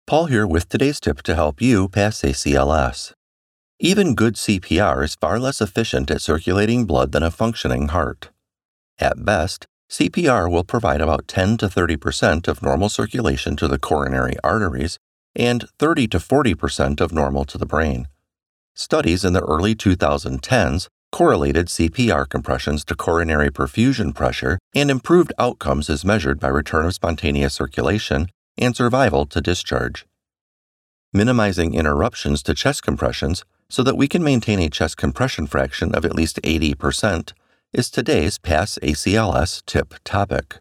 Paul here with today's tip to help you pass ACLS. Even good CPR is far less efficient at circulating blood than a functioning heart. At best, CPR will provide about 10 to 30% of normal circulation to the coronary arteries and 30 to 40% of normal to the brain. Studies in the early 2010s correlated CPR compressions to coronary perfusion pressure and improved outcomes as measured by return of spontaneous circulation and survival to discharge. Minimizing interruptions to chest compressions so that we can maintain a chest compression fraction of at least 80% is today's Pass ACLS tip topic.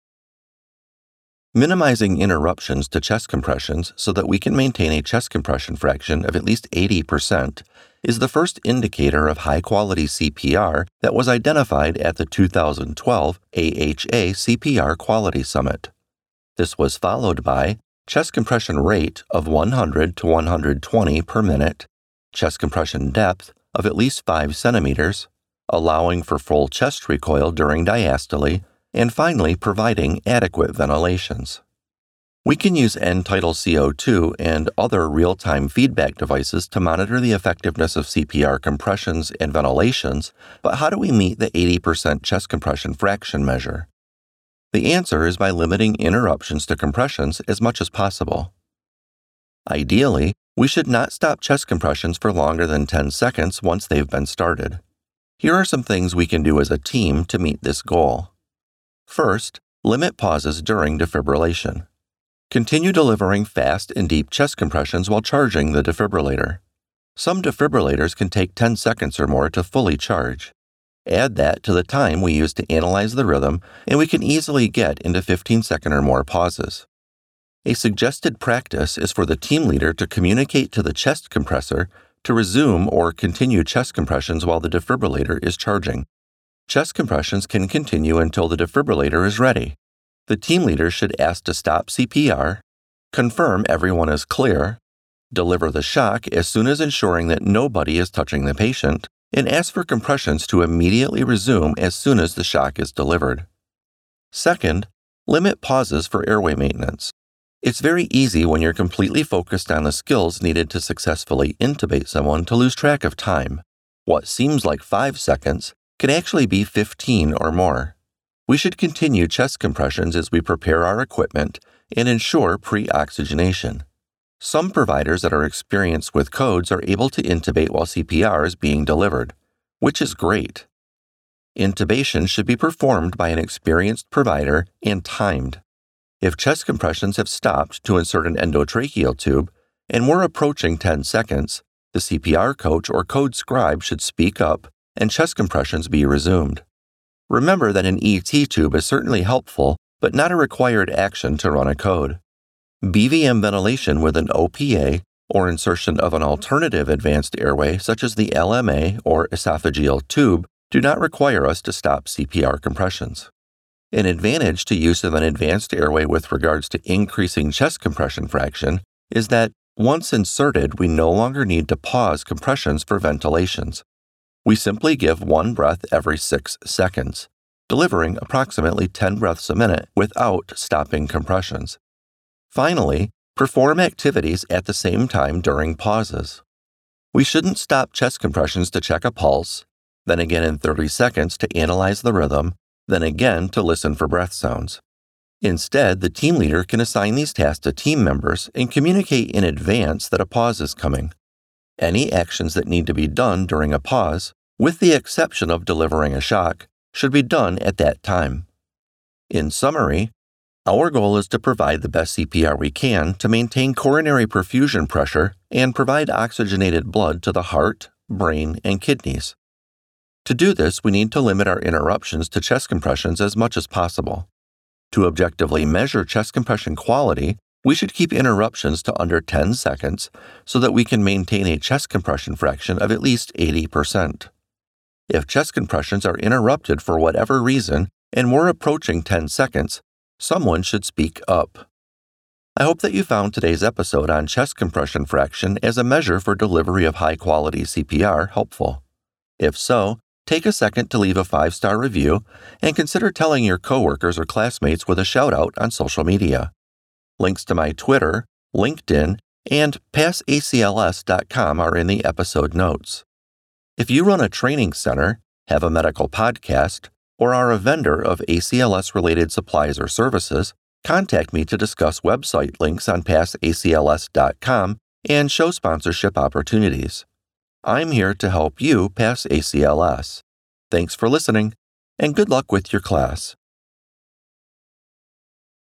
Minimizing interruptions to chest compressions so that we can maintain a chest compression fraction of at least 80% is the first indicator of high-quality CPR that was identified at the 2012 AHA CPR Quality Summit. This was followed by chest compression rate of 100 to 120 per minute, chest compression depth of at least 5 centimeters, allowing for full chest recoil during diastole, and finally providing adequate ventilations. We can use end-tidal CO2 and other real-time feedback devices to monitor the effectiveness of CPR compressions and ventilations, but how do we meet the 80% chest compression fraction measure? The answer is by limiting interruptions to compressions as much as possible. Ideally, we should not stop chest compressions for longer than 10 seconds once they've been started. Here are some things we can do as a team to meet this goal. First, limit pauses during defibrillation. Continue delivering fast and deep chest compressions while charging the defibrillator. Some defibrillators can take 10 seconds or more to fully charge. Add that to the time we use to analyze the rhythm, and we can easily get into 15-second or more pauses. A suggested practice is for the team leader to communicate to the chest compressor to resume or continue chest compressions while the defibrillator is charging. Chest compressions can continue until the defibrillator is ready. The team leader should ask to stop CPR, confirm everyone is clear, deliver the shock as soon as ensuring that nobody is touching the patient, and ask for compressions to immediately resume as soon as the shock is delivered. Second, limit pauses for airway maintenance. It's very easy when you're completely focused on the skills needed to successfully intubate someone to lose track of time. What seems like 5 seconds can actually be 15 or more. We should continue chest compressions as we prepare our equipment and ensure pre-oxygenation. Some providers that are experienced with codes are able to intubate while CPR is being delivered, which is great. Intubation should be performed by an experienced provider and timed. If chest compressions have stopped to insert an endotracheal tube and we're approaching 10 seconds, the CPR coach or code scribe should speak up and chest compressions be resumed. Remember that an ET tube is certainly helpful, but not a required action to run a code. BVM ventilation with an OPA or insertion of an alternative advanced airway such as the LMA or esophageal tube do not require us to stop CPR compressions. An advantage to use of an advanced airway with regards to increasing chest compression fraction is that once inserted, we no longer need to pause compressions for ventilations. We simply give one breath every 6 seconds, delivering approximately 10 breaths a minute without stopping compressions. Finally, perform activities at the same time during pauses. We shouldn't stop chest compressions to check a pulse, then again in 30 seconds to analyze the rhythm, then again to listen for breath sounds. Instead, the team leader can assign these tasks to team members and communicate in advance that a pause is coming. Any actions that need to be done during a pause, with the exception of delivering a shock, should be done at that time. In summary, our goal is to provide the best CPR we can to maintain coronary perfusion pressure and provide oxygenated blood to the heart, brain, and kidneys. To do this, we need to limit our interruptions to chest compressions as much as possible. To objectively measure chest compression quality, we should keep interruptions to under 10 seconds so that we can maintain a chest compression fraction of at least 80%. If chest compressions are interrupted for whatever reason and we're approaching 10 seconds, someone should speak up. I hope that you found today's episode on chest compression fraction as a measure for delivery of high-quality CPR helpful. If so, take a second to leave a 5-star review and consider telling your coworkers or classmates with a shout-out on social media. Links to my Twitter, LinkedIn, and PassACLS.com are in the episode notes. If you run a training center, have a medical podcast, or are a vendor of ACLS-related supplies or services, contact me to discuss website links on PassACLS.com and show sponsorship opportunities. I'm here to help you pass ACLS. Thanks for listening, and good luck with your class.